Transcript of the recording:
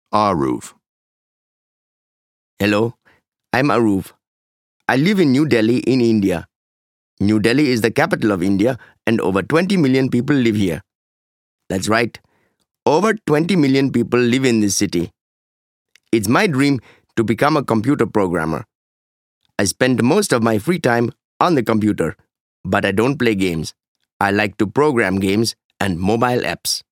Aruv. Hello, I'm Aruv. I live in New Delhi in India. New Delhi is the capital of India and over 20 million people live here. That's right, over 20 million people live in this city. It's my dream to become a computer programmer. I spend most of my free time on the computer, but I don't play games. I like to program games and mobile apps.